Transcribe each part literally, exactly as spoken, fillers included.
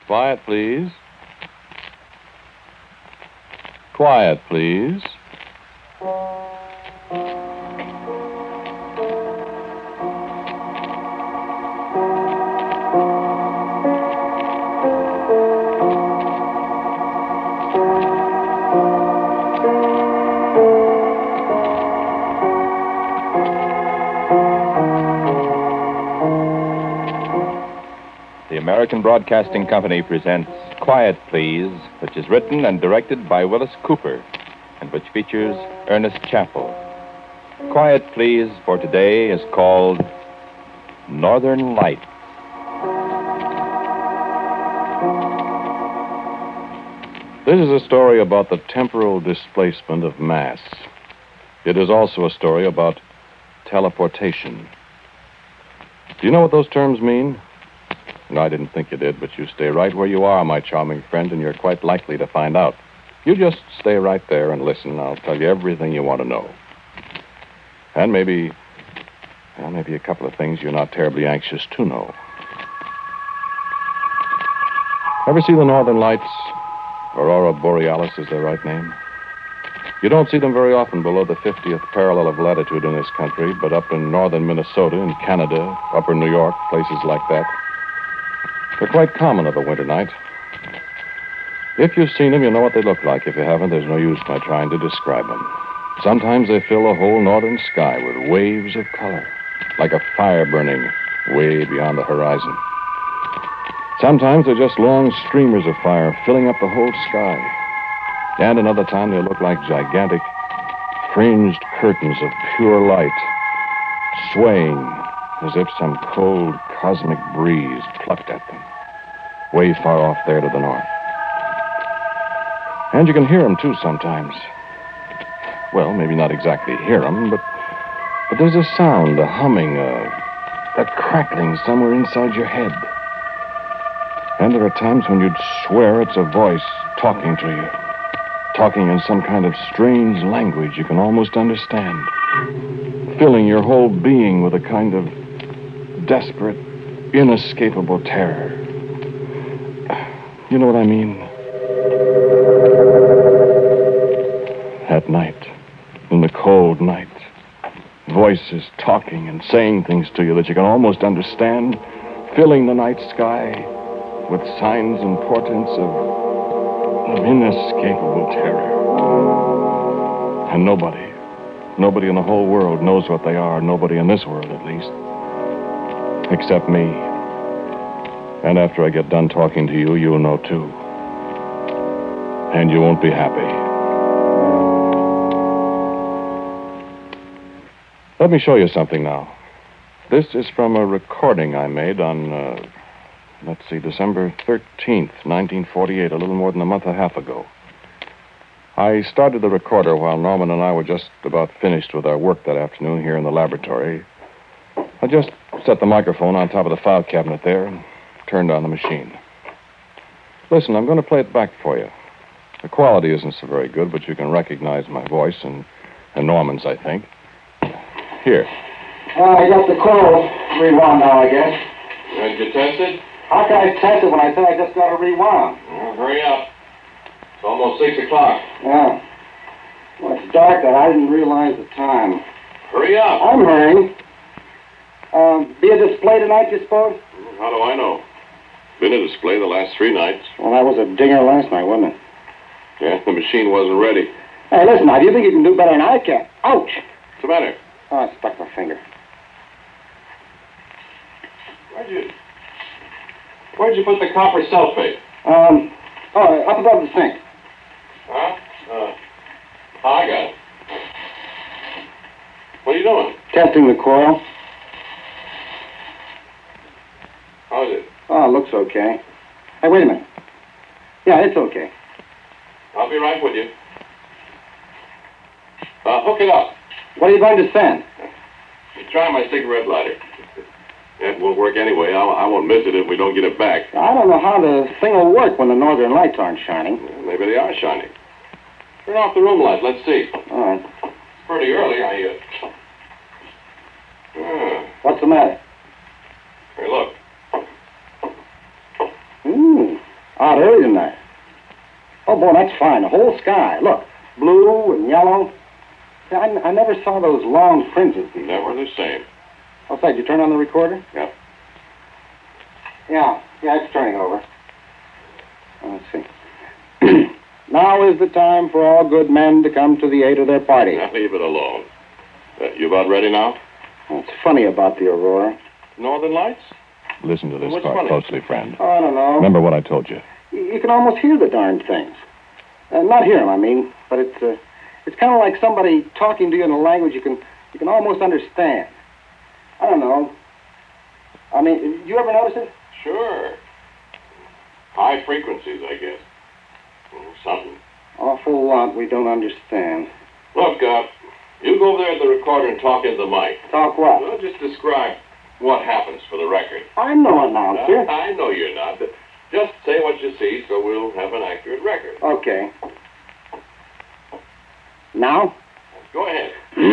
Quiet, please. Quiet, please. The American Broadcasting Company presents Quiet, Please, which is written and directed by Willis Cooper, and which features Ernest Chappell. Quiet, Please, for today is called Northern Light. This is a story about the temporal displacement of mass. It is also a story about teleportation. Do you know what those terms mean? No, I didn't think you did, but you stay right where you are, my charming friend, and you're quite likely to find out. You just stay right there and listen. I'll tell you everything you want to know. And maybe, well, maybe a couple of things you're not terribly anxious to know. Ever see the Northern Lights? Aurora Borealis is their right name. You don't see them very often below the fiftieth parallel of latitude in this country, but up in northern Minnesota, in Canada, upper New York, places like that, they're quite common of a winter night. If you've seen them, you know what they look like. If you haven't, there's no use my trying to describe them. Sometimes they fill the whole northern sky with waves of color, like a fire burning way beyond the horizon. Sometimes they're just long streamers of fire filling up the whole sky. And another time they look like gigantic, fringed curtains of pure light, swaying as if some cold cosmic breeze plucked at them, way far off there to the north. And you can hear them, too, sometimes. Well, maybe not exactly hear them, but, but there's a sound, a humming, a, a crackling somewhere inside your head. And there are times when you'd swear it's a voice talking to you, talking in some kind of strange language you can almost understand, filling your whole being with a kind of desperate, inescapable terror. You know what I mean? At night, in the cold night, voices talking and saying things to you that you can almost understand, filling the night sky with signs and portents of, of inescapable terror. And nobody, nobody in the whole world knows what they are, nobody in this world at least, except me. And after I get done talking to you, you'll know too. And you won't be happy. Let me show you something now. This is from a recording I made on, uh, let's see, December thirteenth, nineteen forty-eight, a little more than a month and a half ago. I started the recorder while Norman and I were just about finished with our work that afternoon here in the laboratory. I just set the microphone on top of the file cabinet there and turned on the machine. Listen, I'm going to play it back for you. The quality isn't so very good, but you can recognize my voice and, and Norman's, I think. Here. Uh, I got the call rewound now, I guess. Did you test it? How can I test it when I said I just got it rewound? Well, hurry up. It's almost six o'clock. Yeah. Well, it's dark and I didn't realize the time. Hurry up. I'm hurrying. Um, be a display tonight, you suppose? How do I know? Been a display the last three nights. Well, that was a dinger last night, wasn't it? Yeah, the machine wasn't ready. Hey, listen, now, do you think you can do better than I can? Ouch! What's the matter? Oh, I stuck my finger. Where'd you... Where'd you put the copper sulfate? Um, oh, up above the sink. Huh? Uh, oh, I got it. What are you doing? Testing the coil. How's it? Oh, it looks okay. Hey, wait a minute. Yeah, it's okay. I'll be right with you. Uh, hook it up. What are you going to send? You try my cigarette lighter. It won't work anyway. I, I won't miss it if we don't get it back. I don't know how the thing will work when the northern lights aren't shining. Well, maybe they are shining. Turn off the room light. Let's see. All right. It's pretty early. I, uh... Uh, What's the matter? Hey, look. Ooh. Out early tonight. Oh, boy, that's fine. The whole sky. Look, blue and yellow. See, I, I never saw those long fringes before. Never the same. What's that? You turn on the recorder? Yep. Yeah, yeah, it's turning over. Let's see. Now is the time for all good men to come to the aid of their party. Now leave it alone. Uh, you about ready now? What's funny about the Aurora? Northern Lights? Listen to this What's part funny? closely, friend. Oh, I don't know. Remember what I told you. You, you can almost hear the darn things. Uh, not hear them, I mean, but it's uh, it's kind of like somebody talking to you in a language you can you can almost understand. I don't know. I mean, you ever notice it? Sure. High frequencies, I guess. Or something. Awful lot we don't understand. Look, uh, you go over there at the recorder and talk into the mic. Talk what? Well, just describe what happens for the record. I'm no announcer. Uh, I know you're not, but just say what you see so we'll have an accurate record. Okay. Now? Go ahead.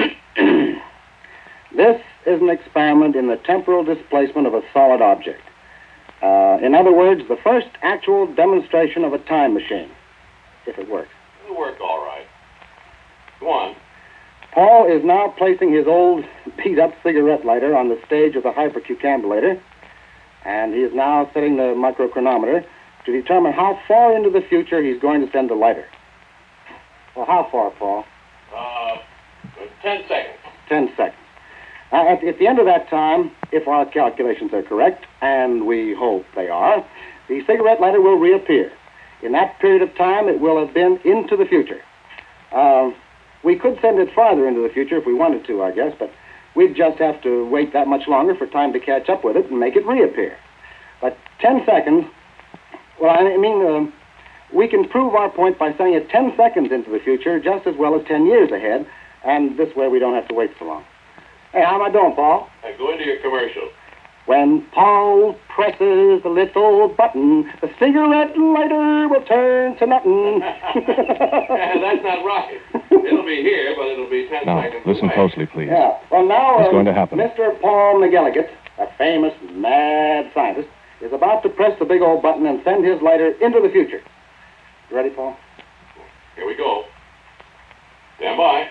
This is an experiment in the temporal displacement of a solid object. Uh, in other words, the first actual demonstration of a time machine, if it works. It'll work all right. Go on. Paul is now placing his old beat-up cigarette lighter on the stage of the hypercucambulator, and he is now setting the microchronometer to determine how far into the future he's going to send the lighter. Well, how far, Paul? Uh, ten seconds. Ten seconds. Uh, at, at the end of that time, if our calculations are correct, and we hope they are, the cigarette lighter will reappear. In that period of time, it will have been into the future. Uh, we could send it farther into the future if we wanted to, I guess, but we'd just have to wait that much longer for time to catch up with it and make it reappear. But ten seconds, well, I mean, uh, we can prove our point by sending it ten seconds into the future just as well as ten years ahead, and this way we don't have to wait so long. Hey, how am I doing, Paul? Now go into your commercial. When Paul presses the little button, the cigarette lighter will turn to nothing. That's not right. It'll be here, but it'll be ten Now, seconds listen away. closely, please. Yeah. Well, now, What's uh, going to happen? Mister Paul McGilligan, a famous mad scientist, is about to press the big old button and send his lighter into the future. You ready, Paul? Here we go. Stand by.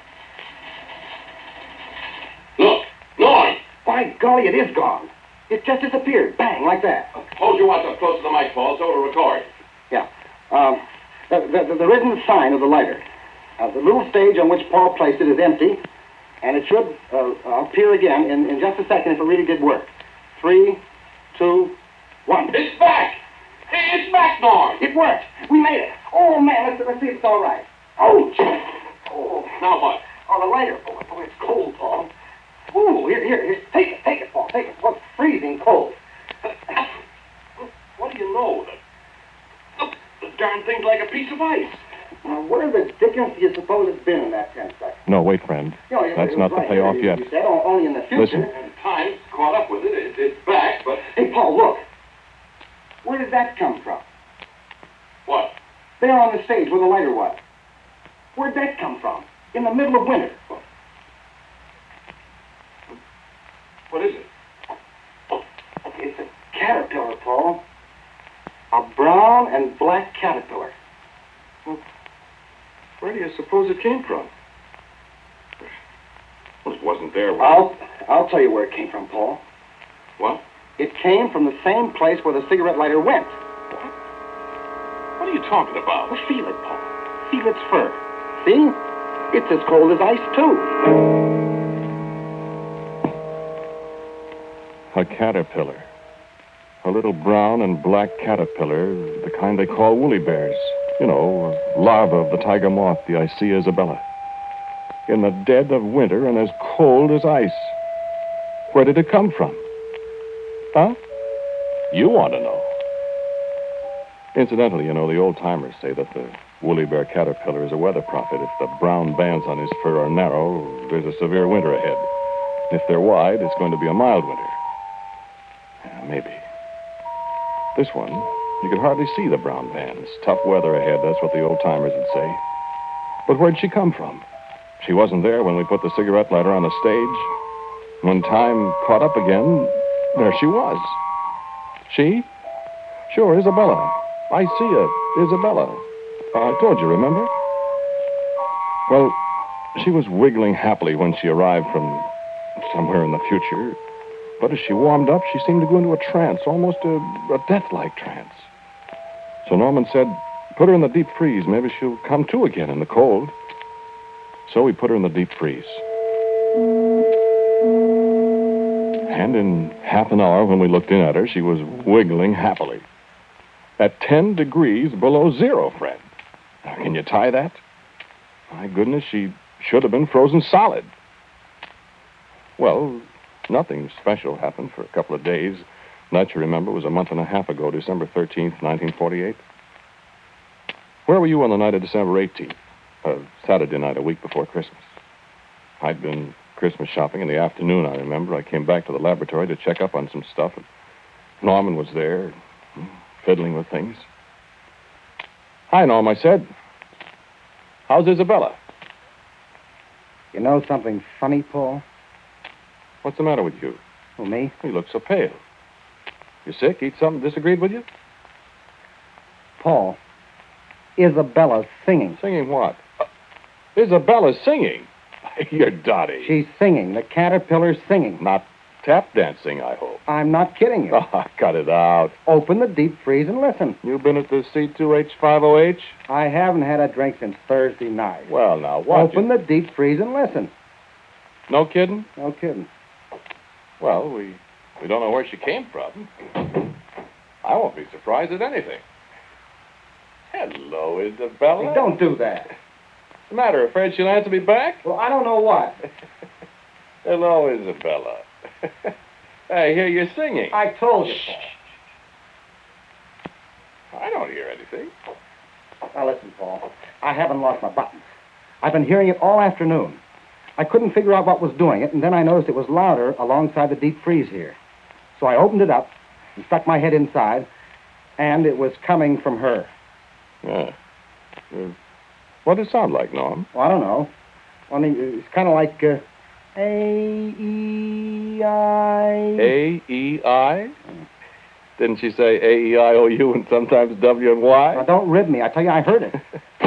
Look, Norm. By golly, it is gone. It just disappeared. Bang, like that. Hold your watch up close to the mic, Paul, so it'll record. Yeah. Um, the, the, there isn't a sign of the lighter. Uh, the little stage on which Paul placed it is empty, and it should uh, appear again in, in just a second if it really did work. Three, two, one. It's back! Hey, it's back, Norm! It worked. We made it. Oh, man, let's, let's see if it's all right. Oh, gee. Oh, Now what? oh, the lighter. Oh, oh, it's cold, Paul. Ooh, here, here, here. Take it, take it, Paul. Take it. Well, it's freezing cold. What do you know? The, look, the darn thing's like a piece of ice. Now, where the dickens do you suppose it's been in that ten seconds? No, wait, friend. You know, it- That's it not was the right payoff here, yet. You said o- only in the future. Listen. And time's caught up with it. it. It's back, but... Hey, Paul, look. Where did that come from? What? There on the stage where the lighter was. Where'd that come from? In the middle of winter. What is it? It's a caterpillar, Paul. A brown and black caterpillar. Where do you suppose it came from? Well, it wasn't there. when- I'll, I'll tell you where it came from, Paul. What? It came from the same place where the cigarette lighter went. What are you talking about? Well, feel it, Paul. Feel its fur. See? It's as cold as ice, too. A caterpillar. A little brown and black caterpillar, the kind they call woolly bears. You know, larva of the tiger moth, the Icea isabella. In the dead of winter and as cold as ice. Where did it come from? Huh? You want to know. Incidentally, you know, the old-timers say that the woolly bear caterpillar is a weather prophet. If the brown bands on his fur are narrow, there's a severe winter ahead. If they're wide, it's going to be a mild winter. Yeah, maybe. This one, you could hardly see the brown bands. Tough weather ahead, that's what the old-timers would say. But where'd she come from? She wasn't there when we put the cigarette lighter on the stage. When time caught up again, there she was. She? Sure, Isabella. I see her, Isabella. I told you, remember? Well, she was wiggling happily when she arrived from somewhere in the future. But as she warmed up, she seemed to go into a trance, almost a, a death-like trance. So Norman said, put her in the deep freeze. Maybe she'll come to again in the cold. So we put her in the deep freeze. And in half an hour, when we looked in at her, she was wiggling happily. At ten degrees below zero, Fred. Now, can you tie that? My goodness, she should have been frozen solid. Well, nothing special happened for a couple of days. That, you remember, was a month and a half ago, December thirteenth, nineteen forty-eight. Where were you on the night of December eighteenth? Uh, Saturday night, a week before Christmas. I'd been Christmas shopping in the afternoon, I remember. I came back to the laboratory to check up on some stuff, and Norman was there, fiddling with things. Hi, Norm, I said. How's Isabella? You know something funny, Paul? What's the matter with you? Well, me? You look so pale. You sick? Eat something disagreed with you? Paul, Isabella's singing. Singing what? Uh, Isabella's singing? You're dotty. She's singing. The caterpillar's singing. Not tap dancing, I hope. I'm not kidding you. Oh, cut it out. Open the deep freeze and listen. You've been at the C two H five oh H? I haven't had a drink since Thursday night. Well, now, what? Open you... the deep freeze and listen. No kidding? No kidding. Well, we we don't know where she came from. I won't be surprised at anything. Hello, Isabella. Hey, don't do that. What's the matter? Afraid she'll answer me back? Well, I don't know what. Hello, Isabella. Hey, here you're singing. I told you, Paul. I don't hear anything. Now, listen, Paul. I haven't lost my buttons. I've been hearing it all afternoon. I couldn't figure out what was doing it, and then I noticed it was louder alongside the deep freeze here. So I opened it up and stuck my head inside, and it was coming from her. Yeah. Uh, what does it sound like, Norm? Well, I don't know. Only it's kind of like uh, A E I. A E I? Didn't she say A E I O U and sometimes W and Y? Now, don't rib me. I tell you, I heard it.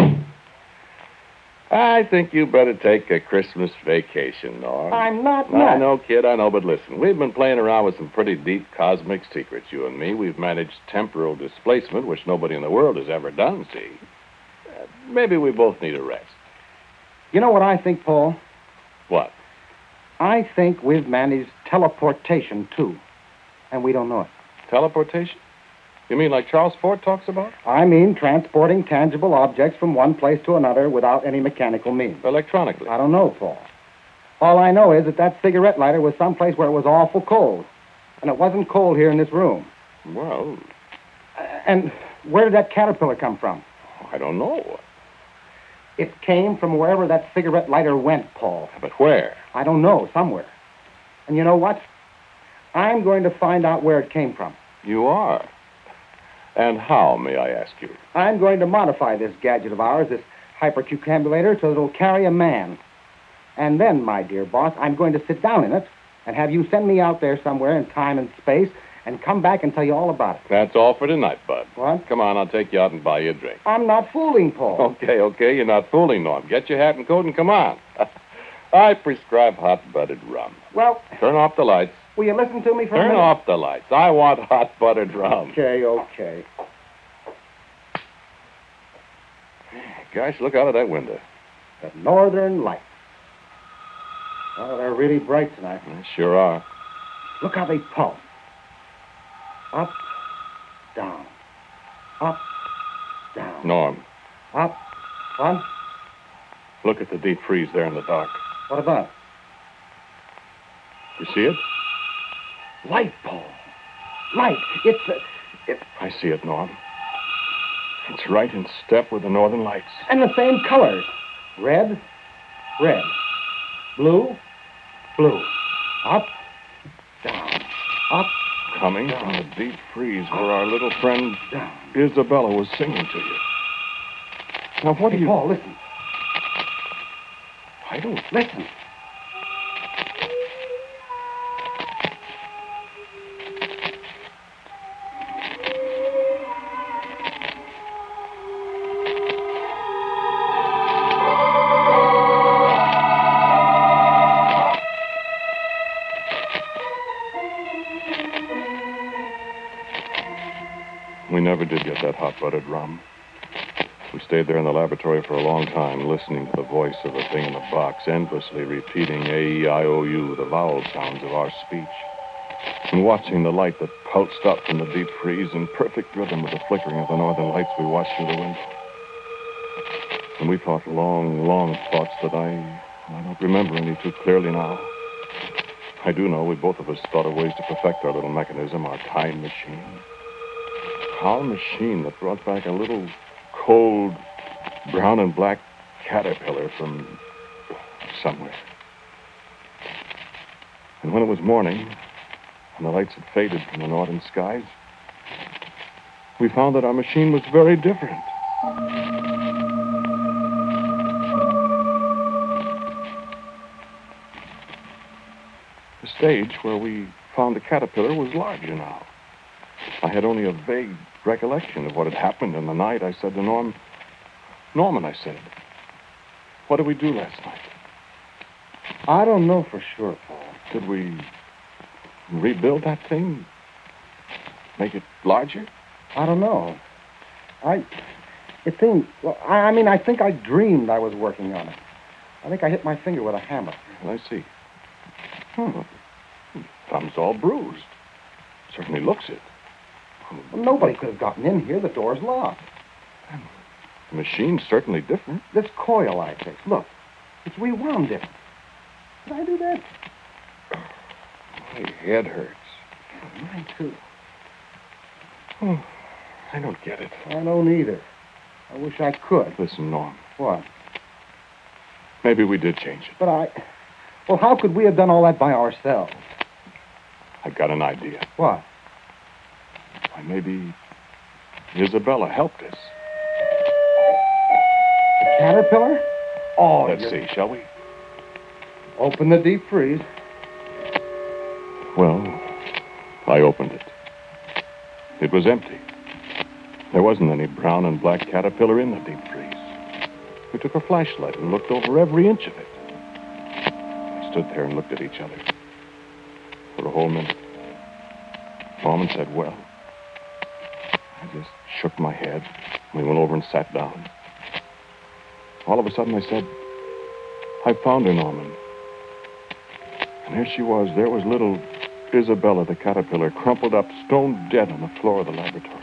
I think you better take a Christmas vacation, Norm. I'm not I nuts. know, kid, I know, but listen, we've been playing around with some pretty deep cosmic secrets, you and me. We've managed temporal displacement, which nobody in the world has ever done, see? Uh, maybe we both need a rest. You know what I think, Paul? What? I think we've managed teleportation, too, and we don't know it. Teleportation? You mean like Charles Fort talks about? I mean transporting tangible objects from one place to another without any mechanical means. Electronically? I don't know, Paul. All I know is that that cigarette lighter was someplace where it was awful cold. And it wasn't cold here in this room. Well, Uh, and where did that caterpillar come from? I don't know. It came from wherever that cigarette lighter went, Paul. But where? I don't know, somewhere. And you know what? I'm going to find out where it came from. You are. And how, may I ask you? I'm going to modify this gadget of ours, this hypercucambulator, so that it'll carry a man. And then, my dear boss, I'm going to sit down in it and have you send me out there somewhere in time and space and come back and tell you all about it. That's all for tonight, Bud. What? Come on, I'll take you out and buy you a drink. I'm not fooling, Paul. Okay, okay, you're not fooling, Norm. Get your hat and coat and come on. I prescribe hot-buttered rum. Well, Turn off the lights. will you listen to me for a Turn minute? off the lights. I want hot-buttered rum. Okay, okay. Gosh, look out of that window. The Northern Lights. Oh, they're really bright tonight. They sure are. Look how they pulse. Up, down. Up, down. Norm, Up. What? look at the deep freeze there in the dark. What about? You see it? Light, Paul. Light. It's a... It's... I see it, Norm. It's right in step with the northern lights. And the same colors. Red, red. Blue, blue. Up, down. Up, Coming from the deep freeze where our little friend down. Isabella was singing to you. Now, what do Hey, you... Paul, listen. I don't... Listen. We never did get that hot-buttered rum. We stayed there in the laboratory for a long time, listening to the voice of the thing in the box, endlessly repeating A E I O U, the vowel sounds of our speech, and watching the light that pulsed up from the deep freeze in perfect rhythm with the flickering of the northern lights we watched through the window. And we thought long, long thoughts that I, I don't remember any too clearly now. I do know we both of us thought of ways to perfect our little mechanism, our time machine. Our machine that brought back a little cold brown and black caterpillar from somewhere. And when it was morning, and the lights had faded from the northern skies, we found that our machine was very different. The stage where we found the caterpillar was larger now. I had only a vague recollection of what had happened in the night. I said to Norm, Norman, I said, what did we do last night? I don't know for sure, Paul. Did we rebuild that thing? Make it larger? I don't know. I... It seemed... Well, I, I mean, I think I dreamed I was working on it. I think I hit my finger with a hammer. I see. Hmm. Thumb's all bruised. Certainly looks it. Well, nobody could have gotten in here. The door's locked. The machine's certainly different. This coil I fixed, look, it's rewound different. Did I do that? My head hurts. Mine, too. Oh, I don't get it. I don't either. I wish I could. Listen, Norm. What? Maybe we did change it. But I... Well, how could we have done all that by ourselves? I got an idea. What? Why, maybe Isabella helped us. The caterpillar? Oh, Let's you're... see, shall we? Open the deep freeze. Well, I opened it. It was empty. There wasn't any brown and black caterpillar in the deep freeze. We took a flashlight and looked over every inch of it. We stood there and looked at each other for a whole minute. Norman said, well. I just shook my head. We went over and sat down. All of a sudden I said, I found her, Norman. And there she was. There was little Isabella, the caterpillar, crumpled up, stone dead on the floor of the laboratory.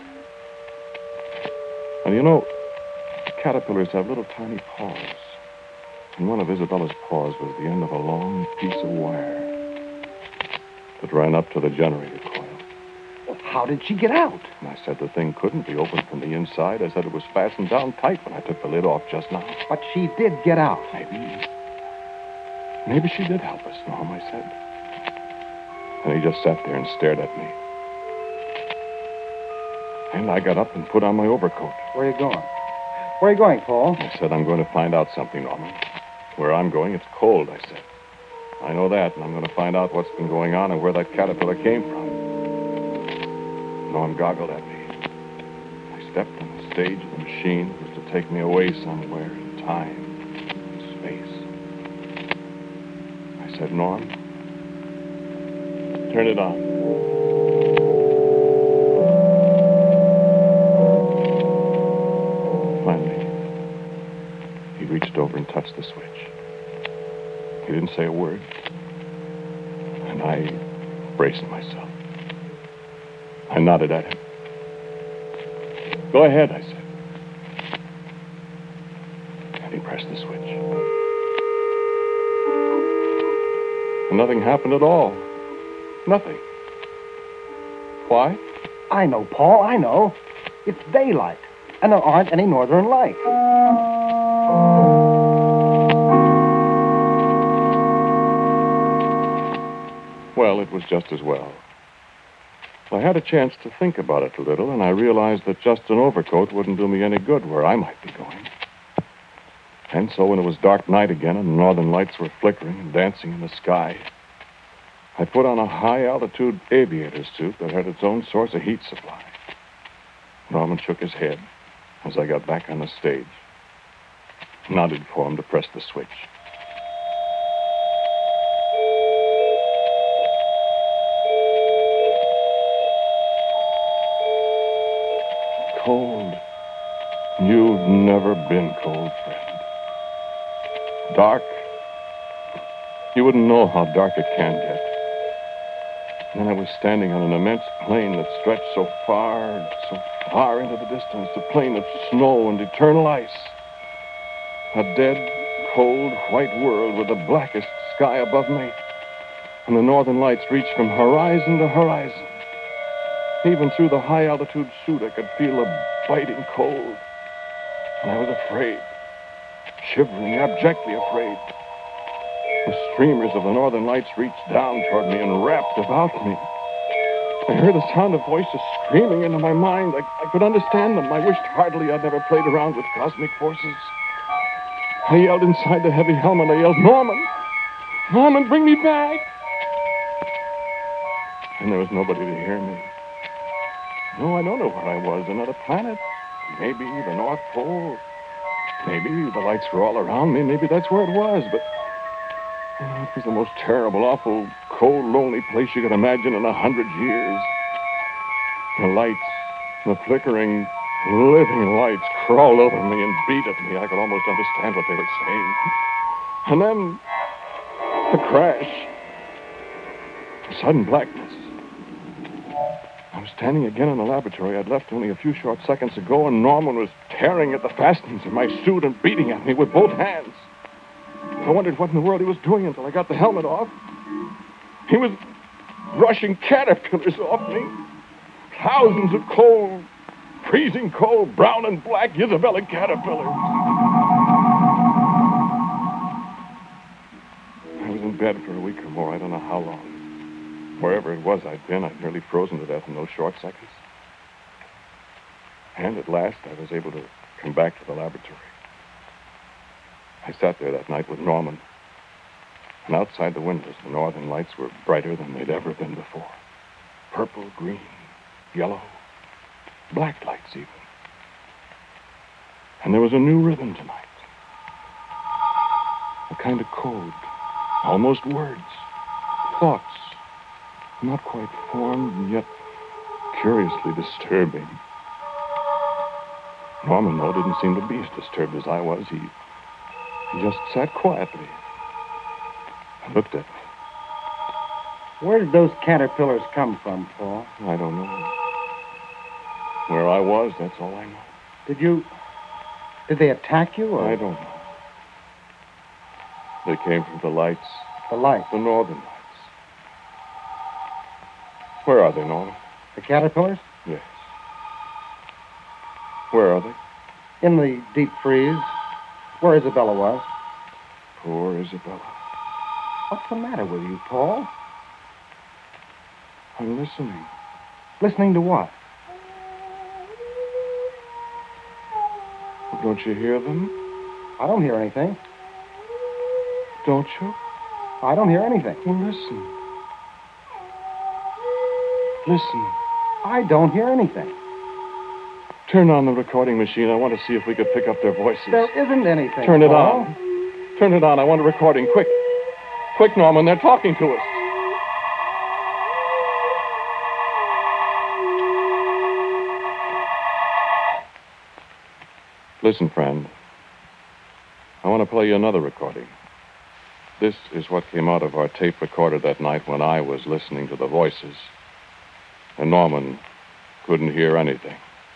And you know, caterpillars have little tiny paws. And one of Isabella's paws was the end of a long piece of wire that ran up to the generator coil. Well, how did she get out? And I said the thing couldn't be opened from the inside. I said it was fastened down tight when I took the lid off just now. But she did get out. Maybe. Maybe she did help us, Norm, I said. And he just sat there and stared at me. And I got up and put on my overcoat. Where are you going? Where are you going, Paul? I said, I'm going to find out something, Norman. Where I'm going, it's cold, I said. I know that, and I'm going to find out what's been going on and where that caterpillar came from. Norm goggled at me. I stepped on the stage of the machine that was to take me away somewhere in time and space. I said, Norm, turn it on. Reached over and touched the switch. He didn't say a word. And I braced myself. I nodded at him. Go ahead, I said. And he pressed the switch. And nothing happened at all. Nothing. Why? I know, Paul, I know. It's daylight, and there aren't any northern lights. Well, it was just as well. I had a chance to think about it a little, and I realized that just an overcoat wouldn't do me any good where I might be going. And so when it was dark night again and the northern lights were flickering and dancing in the sky, I put on a high-altitude aviator suit that had its own source of heat supply. Norman shook his head as I got back on the stage, nodded for him to press the switch. cold. You've never been cold, friend. Dark. You wouldn't know how dark it can get. And then I was standing on an immense plain that stretched so far, so far into the distance, a plain of snow and eternal ice. A dead, cold, white world with the blackest sky above me. And the northern lights reached from horizon to horizon. Even through the high-altitude suit, I could feel a biting cold. And I was afraid, shivering, abjectly afraid. The streamers of the northern lights reached down toward me and wrapped about me. I heard the sound of voices screaming into my mind. I, I could understand them. I wished heartily I'd never played around with cosmic forces. I yelled inside the heavy helmet. I yelled, Norman! Norman, bring me back! And there was nobody to hear me. No, I don't know where I was. Another planet. Maybe the North Pole. Maybe the lights were all around me. Maybe that's where it was. But oh, it was the most terrible, awful, cold, lonely place you could imagine in a hundred years. The lights, the flickering, living lights crawled over me and beat at me. I could almost understand what they were saying. And then the crash. A sudden blackness. I was standing again in the laboratory I'd left only a few short seconds ago, and Norman was tearing at the fastenings of my suit and beating at me with both hands. I wondered what in the world he was doing until I got the helmet off. He was brushing caterpillars off me. Thousands of cold, freezing cold, brown and black Isabella caterpillars. I was in bed for a week or more, I don't know how long. Wherever it was I'd been, I'd nearly frozen to death in those short seconds. And at last, I was able to come back to the laboratory. I sat there that night with Norman. And outside the windows, the northern lights were brighter than they'd ever been before. Purple, green, yellow, black lights even. And there was a new rhythm tonight. A kind of code, almost words, thoughts. Not quite formed, and yet curiously disturbing. Norman, though, didn't seem to be as disturbed as I was. He, he just sat quietly and looked at me. Where did those caterpillars come from, Paul? I don't know. Where I was, that's all I know. Did you... Did they attack you, or... I don't know. They came from the lights. The lights? The northern lights. Where are they, Norman? The caterpillars? Yes. Where are they? In the deep freeze, where Isabella was. Poor Isabella. What's the matter with you, Paul? I'm listening. Listening to what? Well, don't you hear them? I don't hear anything. Don't you? I don't hear anything. Well, listen. Listen. I don't hear anything. Turn on the recording machine. I want to see if we could pick up their voices. There isn't anything, Turn it Paul. on. Turn it on. I want a recording. Quick. Quick, Norman. They're talking to us. Listen, friend. I want to play you another recording. This is what came out of our tape recorder that night when I was listening to the voices. And Norman couldn't hear anything.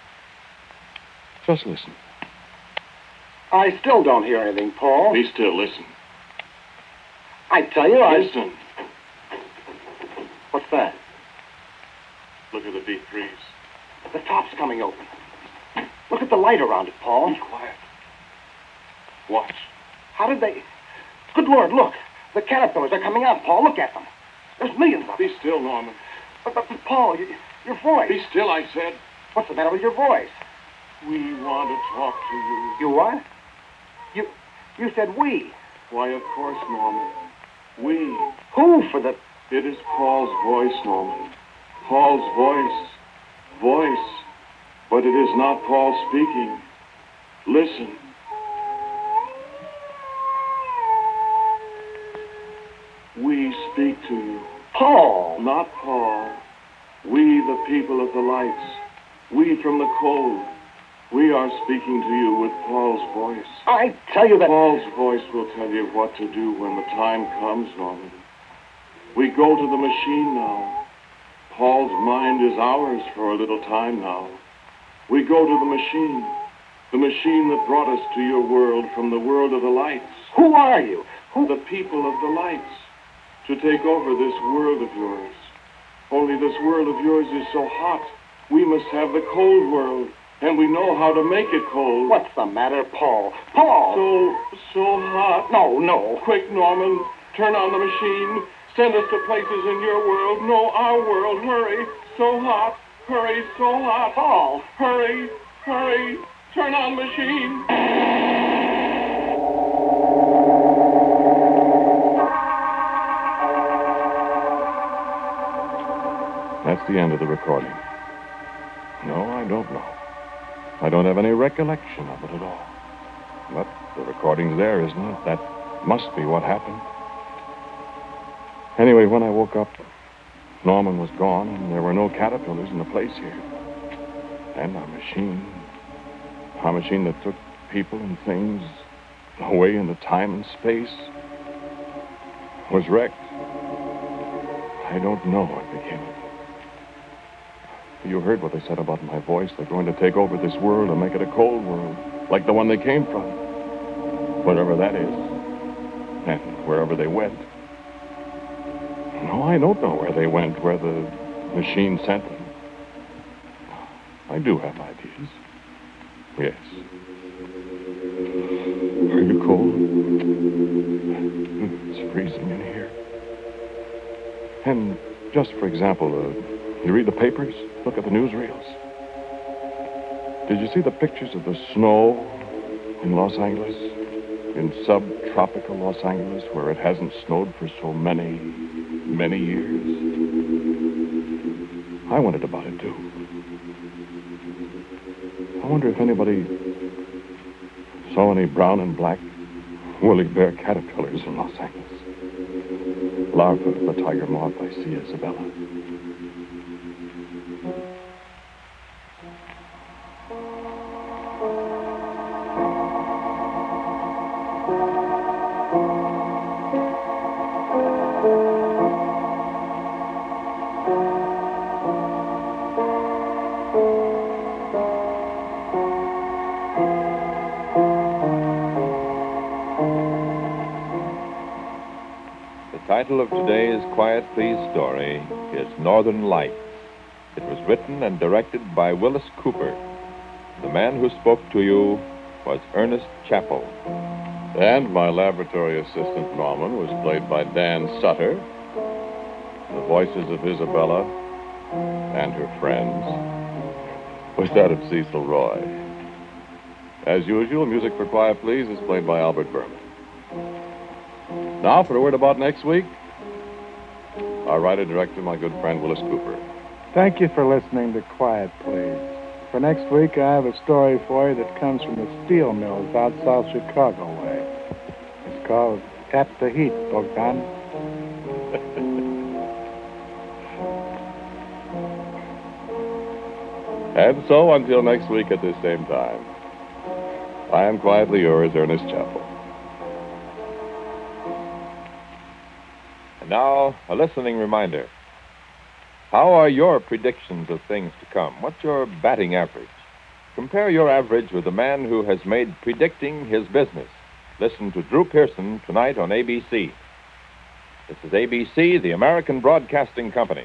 Just listen. I still don't hear anything, Paul. Be still, listen. I tell you, I... Listen. What's that? Look at the deep freeze. The top's coming open. Look at the light around it, Paul. Be quiet. Watch. How did they... Good Lord, look. The caterpillars are coming out, Paul. Look at them. There's millions of them. Be still, Norman. But, but, but Paul, you, your voice. Be still, I said. What's the matter with your voice? We want to talk to you. You what? You you said we. Why, of course, Norman. We. Who for the... It is Paul's voice, Norman. Paul's voice. Voice. But it is not Paul speaking. Listen. We speak to you. Paul! Not Paul. We, the people of the lights. We from the cold. We are speaking to you with Paul's voice. I tell you that... Paul's voice will tell you what to do when the time comes, Norman. We go to the machine now. Paul's mind is ours for a little time now. We go to the machine. The machine that brought us to your world from the world of the lights. Who are you? Who? The people of the lights. To take over this world of yours. Only this world of yours is so hot. We must have the cold world. And we know how to make it cold. What's the matter, Paul? Paul! So, so hot. No, no. Quick, Norman. Turn on the machine. Send us to places in your world. No, our world. Hurry. So hot. Hurry, so hot. Paul! Hurry, hurry. Turn on the machine. That's the end of the recording. No, I don't know. I don't have any recollection of it at all. But the recording's there, isn't it? That must be what happened. Anyway, when I woke up, Norman was gone, and there were no caterpillars in the place here. And our machine, our machine that took people and things away into time and space, was wrecked. I don't know what became of it. You heard what they said about my voice. They're going to take over this world and make it a cold world, like the one they came from. Wherever that is, and wherever they went. No, I don't know where they went, where the machine sent them. I do have ideas. Yes. Are you cold? It's freezing in here. And just for example, uh, you read the papers? Look at the newsreels. Did you see the pictures of the snow in Los Angeles? In subtropical Los Angeles, where it hasn't snowed for so many, many years? I wondered about it, too. I wonder if anybody saw any brown and black woolly bear caterpillars in Los Angeles. Larva of the tiger moth I see, Isabella. The title of today's Quiet Please story is Northern Lights. It was written and directed by Willis Cooper. The man who spoke to you was Ernest Chappell. And my laboratory assistant, Norman, was played by Dan Sutter. The voices of Isabella and her friends was that of Cecil Roy. As usual, music for Quiet Please is played by Albert Berman. Now, for a word about next week, our writer-director, my good friend Willis Cooper. Thank you for listening to Quiet Please. For next week, I have a story for you that comes from the steel mills out South Chicago way. It's called At the Heat, Bogdan. And so, until next week at this same time, I am quietly yours, Ernest Chappell. And now, a listening reminder. How are your predictions of things to come? What's your batting average? Compare your average with the man who has made predicting his business. Listen to Drew Pearson tonight on A B C. This is A B C, the American Broadcasting Company.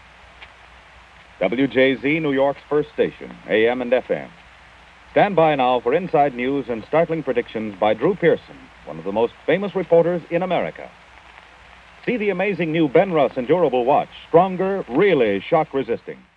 W J Z, New York's first station, A M and F M. Stand by now for inside news and startling predictions by Drew Pearson, one of the most famous reporters in America. See the amazing new Ben Russ Endurable Watch, stronger, really shock-resisting.